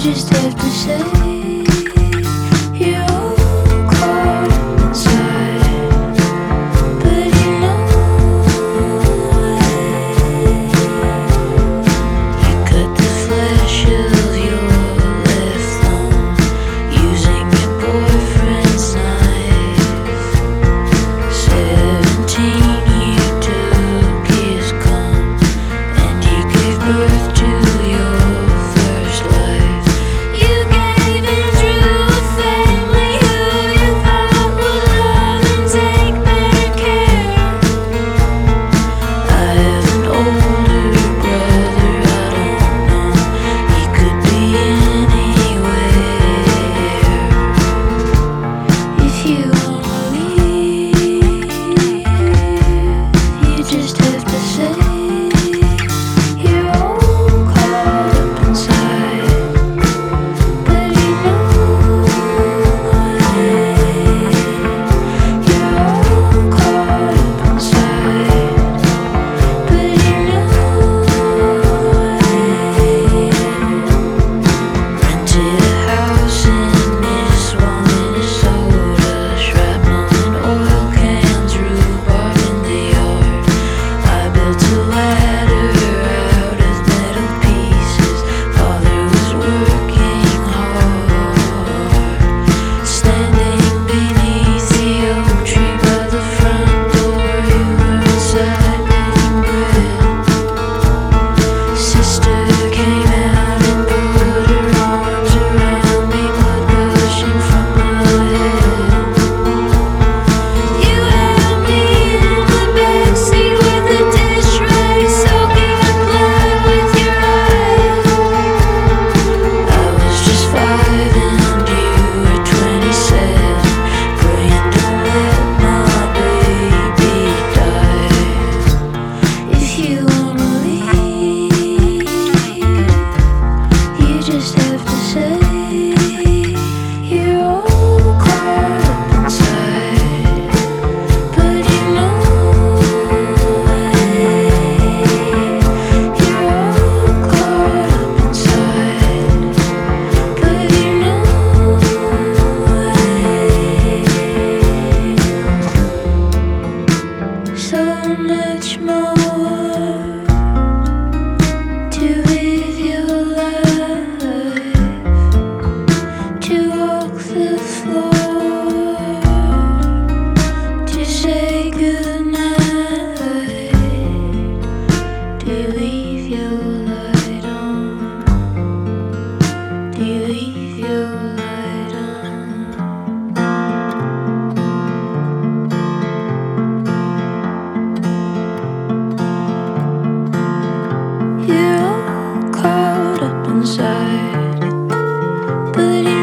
just have to say you're all caught up inside, but you know you cut the flesh of your left thumb using your boyfriend's knife. 17, you took his cum and you gave birth to your first life. You gave in through a family who you thought would love and take better care. I have an older brother, I don't know, he could be anywhere. If you wanna leave, you just have to say you're all caught up inside, but you know you're all caught up inside, but you know rented a house in Nisswa, Minnesota, shrapnel and oil cans, rhubarb in the yard. I built a ladder out of metal pieces. Father was working hard, standing beneath the oak tree by the front door. You were inside making bread. Sister came out and put her arms around me, blood gushing from my head. You held me in the backseat with the dish rag, soaking the blood with your eyes. I was just 5 and you were 27, praying don't let my baby die. If you wanna leave, you just have to say you're all caught up inside, but you know you're all caught up inside, but you know so much more to live your life, to walk the floor, to say goodnight, to leave your light on, to leave your light on. You're all caught up inside, but